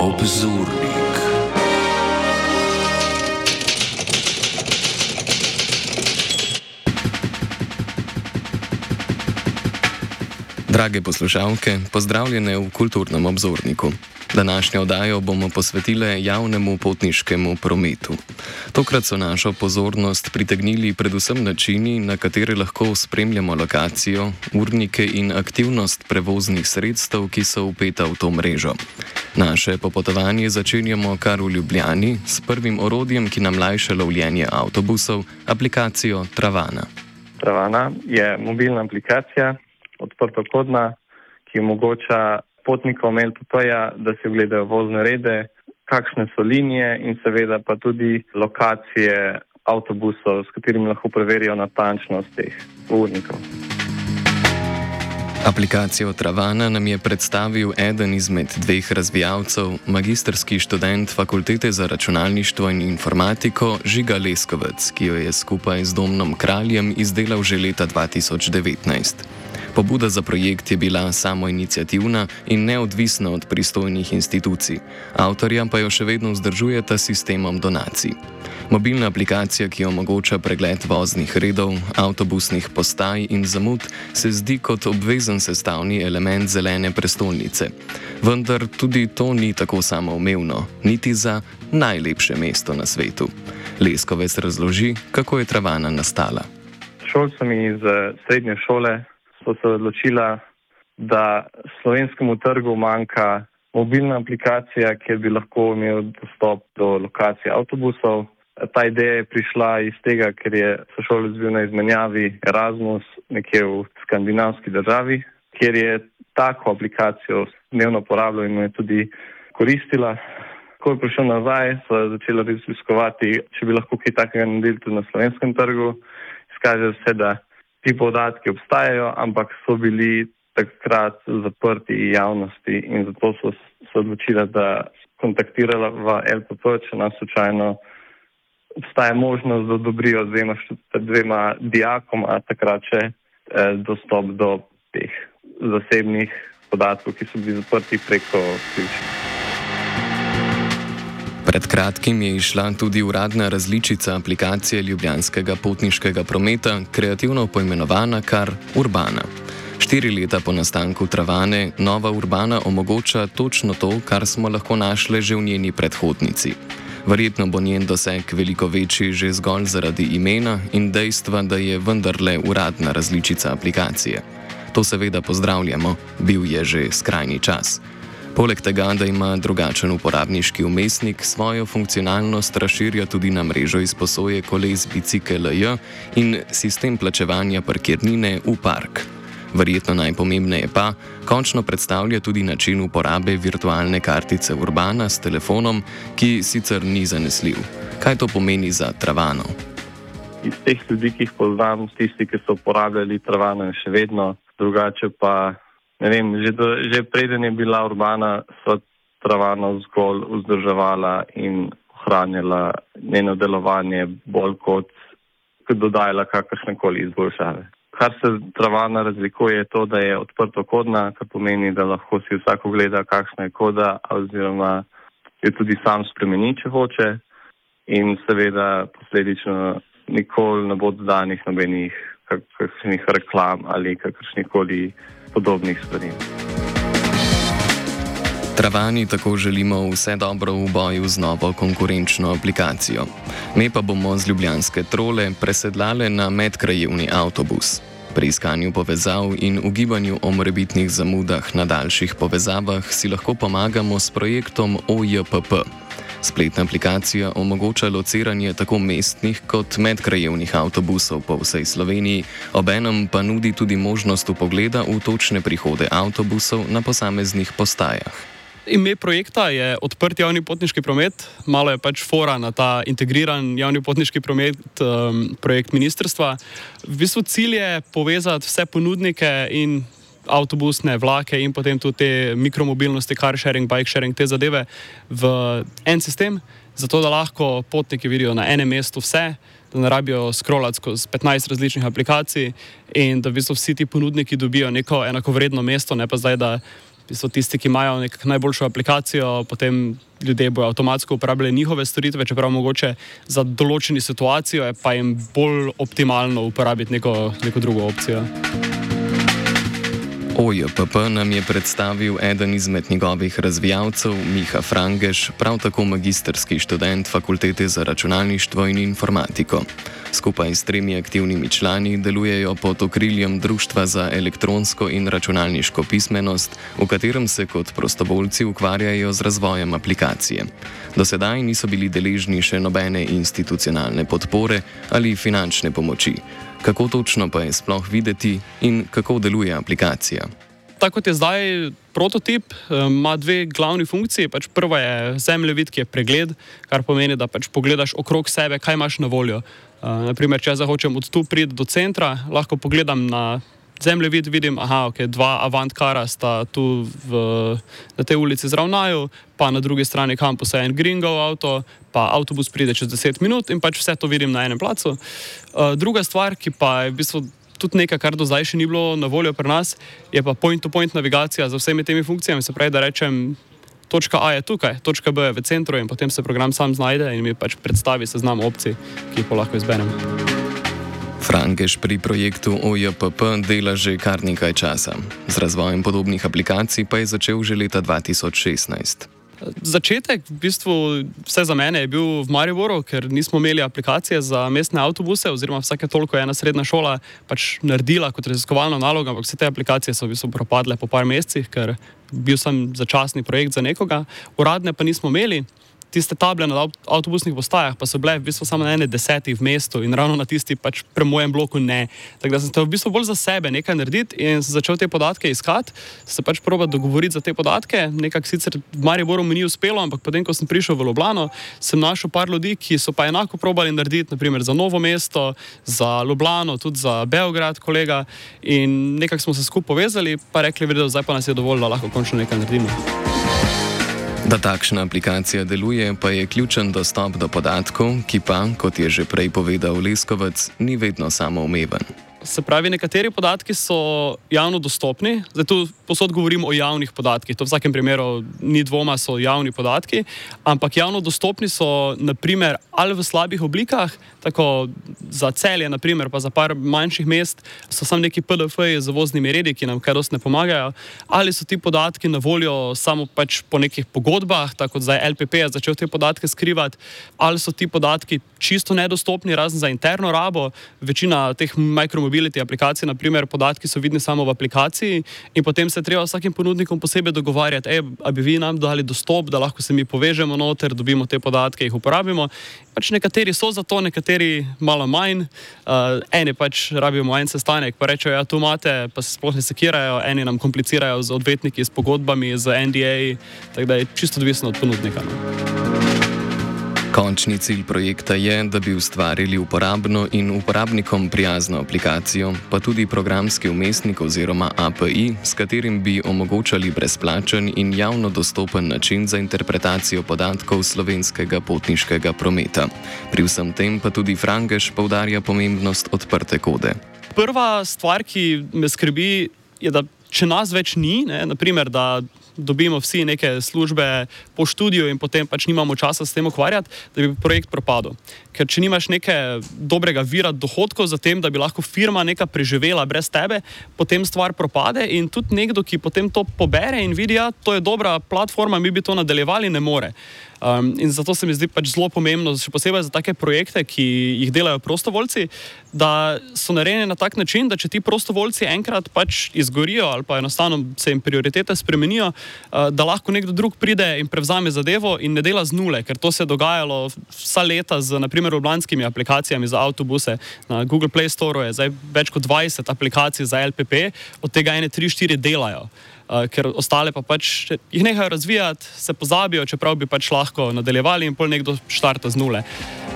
Obzornik. Drage poslušalke, pozdravljene v Kulturnem obzorniku. Današnjo oddajo bomo posvetile javnemu potniškemu prometu. Tokrat so našo pozornost pritegnili predvsem načini, na katere lahko spremljamo lokacijo, urnike in aktivnost prevoznih sredstev, ki so vpeta v to mrežo. Naše popotovanje začenjamo kar v Ljubljani s prvim orodjem, ki nam lajša lovljenje avtobusov, aplikacijo Travana. Travana je mobilna aplikacija, odprtokodna, ki omogoča potnikom LPP-ja, da si ogledajo vozne rede, kakšne so linije in seveda pa tudi lokacije avtobusov, s katerimi lahko preverijo natančnost teh urnikov. Aplikacijo Travana nam je predstavil eden izmed dveh razvijalcev, magistrski študent Fakultete za računalništvo in informatiko Žiga Leskovec, ki jo je skupaj z Domnom Kraljem izdelal že leta 2019. Pobuda za projekt je bila samoiniciativna in neodvisna od pristojnih institucij. Avtorja pa jo še vedno vzdržujeta sistemom donacij. Mobilna aplikacija, ki omogoča pregled voznih redov, avtobusnih postaj in zamud, se zdi kot obvezen sestavni element zelene prestolnice. Vendar tudi to ni tako samoumevno, niti za najlepše mesto na svetu. Leskovec razloži, kako je Travana nastala. Šolcami iz srednje šole so se odločila, da slovenskemu trgu manjka mobilna aplikacija, kjer bi lahko imel dostop do lokacije avtobusov. Ta ideja je prišla iz tega, ker je sošolec bil na izmenjavi Erasmus nekje v skandinavski državi, kjer je tako aplikacijo dnevno uporabljal in jo je tudi koristila. Ko je prišel nazaj, so začeli raziskovati, če bi lahko kaj takega naredili tudi na slovenskem trgu. Izkaže se, da ti podatki obstajajo, ampak so bili takrat zaprti javnosti in zato so se odločila, da kontaktirala v LPP, če nas slučajno obstaja možnost, da odobrijo dvema dijakoma takrat še dostop do teh zasebnih podatkov, ki so bili zaprti preko ključa. Pred kratkim je izšla tudi uradna različica aplikacije ljubljanskega potniškega prometa, kreativno poimenovana kar Urbana. 4 leta po nastanku Travane, nova Urbana omogoča točno to, kar smo lahko našli že v njeni predhodnici. Verjetno bo njen doseg veliko večji že zgolj zaradi imena in dejstva, da je vendarle uradna različica aplikacije. To seveda pozdravljamo, bil je že skrajni čas. Poleg tega, da ima drugačen uporabniški vmesnik, svojo funkcionalnost razširja tudi na mrežo izposoje koles Bicikel.j in sistem plačevanja parkirnine v park. Verjetno najpomembneje pa, končno predstavlja tudi način uporabe virtualne kartice Urbana s telefonom, ki sicer ni zanesljiv. Kaj to pomeni za Travano? Iz teh ljudi, ki jih poznam, tisti, ki so uporabljali Travano, je še vedno, drugače pa ne vem, že preden je bila Urbana, so Travano zgolj vzdrževala in ohranjala njeno delovanje bolj kot dodajala kakršnekoli izboljšave. Kar se Travana razlikuje je to, da je odprtokodna, kar pomeni, da lahko si vsak ogleda, kakšna je koda oziroma jo tudi sam spremeni, če hoče, in seveda posledično nikoli ne bo dodanih nobenih kakšnih reklam ali kakršnikoli podobnih stvari. Travani tako želimo vse dobro v boju z novo konkurenčno aplikacijo. Me pa bomo z ljubljanske Trole presedlale na medkrajevni avtobus. Pri iskanju povezav in ugibanju o morebitnih zamudah na daljših povezavah si lahko pomagamo s projektom OJPP. Spletna aplikacija omogoča lociranje tako mestnih kot medkrajevnih avtobusov po vsej Sloveniji, obenem pa nudi tudi možnost vpogleda v točne prihode avtobusov na posameznih postajah. Ime projekta je Odprt javni potniški promet, malo je pač fora na ta integriran javni potniški promet, projekt ministrstva. V bistvu cilj je povezati vse ponudnike in avtobusne vlake in potem tudi te mikromobilnosti, car sharing, bike sharing, te zadeve v en sistem, zato da lahko potniki vidijo na enem mestu vse, da ne rabijo scrollati skozi 15 različnih aplikacij in da v bistvu vsi ti ponudniki dobijo neko enakovredno mesto, ne pa zdaj, da tisti, ki imajo nekako najboljšo aplikacijo, potem ljudje bodo avtomatsko uporabljali njihove storitve, čeprav mogoče za določeni situacijo je pa jim bolj optimalno uporabiti neko drugo opcijo. OJPP nam je predstavil eden izmed njegovih razvijalcev, Miha Frangeš, prav tako magistrski študent Fakultete za računalništvo in informatiko. Skupaj s 3 aktivnimi člani delujejo pod okriljem Društva za elektronsko in računalniško pismenost, v katerem se kot prostovoljci ukvarjajo z razvojem aplikacije. Do sedaj niso bili deležni še nobene institucionalne podpore ali finančne pomoči. Kako točno pa je sploh videti in kako deluje aplikacija? Tako kot je zdaj prototip, ima 2 glavni funkciji. Prva je zemljevid, ki je pregled, kar pomeni, da pogledaš okrog sebe, kaj imaš na voljo. Naprimer, če jaz hočem od tu priti do centra, lahko pogledam na zemljevid, vidim, okay, 2 Avantcara sta tu na tej ulici zravnajo, pa na drugi strani kampusa je en Gringov avto, pa avtobus pride čez 10 minut in vse to vidim na enem placu. Druga stvar, ki pa je v bistvu tudi nekaj, kar do zdaj še ni bilo na voljo pri nas, je pa point-to-point navigacija za vsemi temi funkcijami. Se pravi, da rečem, točka A je tukaj, točka B je v centru in potem se program sam znajde in mi predstavi seznam opcij, ki jih lahko izberem. Frangeš pri projektu OJPP dela že kar nekaj časa. Z razvojem podobnih aplikacij pa je začel že leta 2016. Začetek, v bistvu, vse za mene je bil v Mariboru, ker nismo imeli aplikacije za mestne avtobuse, oziroma vsake toliko je ena srednja šola naredila kot raziskovalno nalogo, ampak vse te aplikacije so v bistvu propadle po par mesecih, ker bil sem začasni projekt za nekoga, uradne pa nismo imeli. Tiste table na avtobusnih postajah pa so bile v bistvu samo na 10 v mestu in ravno na tisti pri mojem bloku ne. Tako da sem se v bistvu bolj za sebe nekaj narediti in sem začel te podatke iskati, se probati dogovoriti za te podatke. Nekako sicer v Mariboru mi ni uspelo, ampak potem, ko sem prišel v Ljubljano, sem našel par ljudi, ki so pa enako probali narediti, naprimer za Novo mesto, za Ljubljano, tudi za Beograd, kolega, in nekako smo se skupaj povezali, pa rekli, da zdaj pa nas je dovolj, da lahko končno nekaj naredimo. Da takšna aplikacija deluje, pa je ključen dostop do podatkov, ki pa, kot je že prej povedal Leskovec, ni vedno samoumeven. Se pravi, nekateri podatki so javno dostopni, zdaj tu posod govorim o javnih podatkih, to v vsakem primeru ni dvoma, so javni podatki, ampak javno dostopni so naprimer ali v slabih oblikah, tako za Celje naprimer, pa za par manjših mest so samo neki PDF-ji z voznimi redi, ki nam kaj dosti ne pomagajo, ali so ti podatki na voljo samo po nekih pogodbah, tako kot zdaj LPP je začel te podatke skrivati, ali so ti podatki čisto nedostopni, razen za interno rabo. Večina teh micromobility aplikacij, naprimer, podatki so vidni samo v aplikaciji in potem se treba vsakim ponudnikom posebej dogovarjati, a bi vi nam dali dostop, da lahko se mi povežemo noter, dobimo te podatke, jih uporabimo. Nekateri so za to, nekateri malo manj, eni rabimo en sestanek, pa rečejo, ja, tu imate, pa se sploh ne sekirajo, eni nam komplicirajo z odvetniki, s pogodbami, z NDA, tako da je čisto odvisno od ponudnika. Končni cilj projekta je, da bi ustvarili uporabno in uporabnikom prijazno aplikacijo, pa tudi programski vmesnik oziroma API, s katerim bi omogočali brezplačen in javno dostopen način za interpretacijo podatkov slovenskega potniškega prometa. Pri vsem tem pa tudi Frangeš poudarja pomembnost odprte kode. Prva stvar, ki me skrbi, je, da če nas več ni, naprimer, da dobimo vsi neke službe po študiju in potem nimamo časa s tem ukvarjati, da bi projekt propadel. Ker če nimaš neke dobrega vira dohodkov za tem, da bi lahko firma neka preživela brez tebe, potem stvar propade in tudi nekdo, ki potem to pobere in vidi, ja, to je dobra platforma, mi bi to nadaljevali, ne more. In zato se mi zdi zelo pomembno, še posebej za take projekte, ki jih delajo prostovoljci, da so narejeni na tak način, da če ti prostovoljci enkrat izgorijo ali pa enostavno se jim prioritete spremenijo, da lahko nekdo drug pride in prevzame zadevo in ne dela z nule, ker to se je dogajalo vsa leta z naprimer ljubljanskimi aplikacijami za avtobuse. Na Google Play Store je zdaj več kot 20 aplikacij za LPP, od tega ene 3-4 delajo. Ker ostale pa jih nehajo razvijati, se pozabijo, čeprav bi lahko nadaljevali in pol nekdo štarta z nule.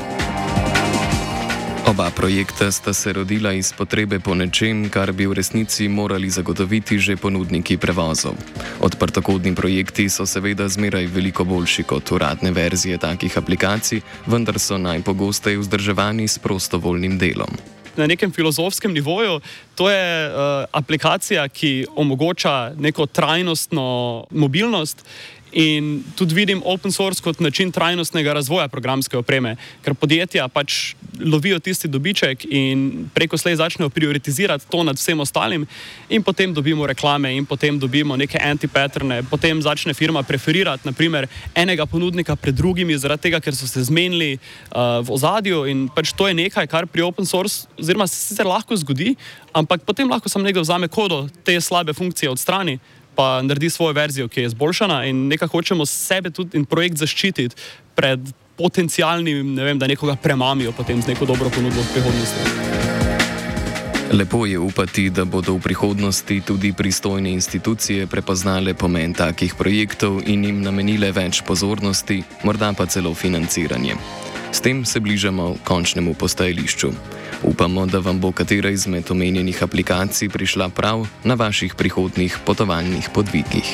Oba projekta sta se rodila iz potrebe po nečem, kar bi v resnici morali zagotoviti že ponudniki prevozov. Odprtokodni projekti so seveda zmeraj veliko boljši kot uradne verzije takih aplikacij, vendar so najpogosteje vzdrževani s prostovoljnim delom. na nekem filozofskem nivoju. To je aplikacija, ki omogoča neko trajnostno mobilnost. In tudi vidim open source kot način trajnostnega razvoja programske opreme, ker podjetja pač lovijo tisti dobiček in preko slej začnejo prioritizirati to nad vsem ostalim in potem dobimo reklame in potem dobimo neke anti-patterne, potem začne firma preferirati naprimer enega ponudnika pred drugimi zaradi tega, ker so se zmenili v ozadju in pač to je nekaj, kar pri open source oziroma se sicer lahko zgodi, ampak potem lahko sam nekdo vzame kodo te slabe funkcije odstrani pa naredi svojo verzijo, ki je izboljšana in nekako hočemo sebe tudi in projekt zaščititi pred potencialnim, ne vem, da nekoga premamijo potem z neko dobro ponudbo v prihodnosti. Lepo je upati, da bodo v prihodnosti tudi pristojne institucije prepoznale pomen takih projektov in jim namenile več pozornosti, morda pa celo financiranje. S tem se bližamo končnemu postajališču. Upamo, da vam bo katera izmed omenjenih aplikacij prišla prav na vaših prihodnjih potovalnih podvigih.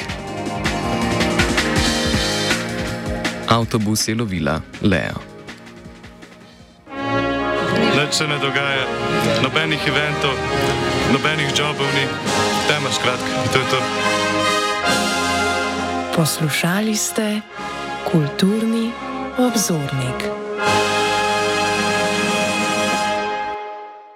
Avtobus je lovila Lea. Nič se ne dogaja, nobenih eventov, nobenih jobov ni, tema skratka, to je to. Poslušali ste Kulturni obzornik.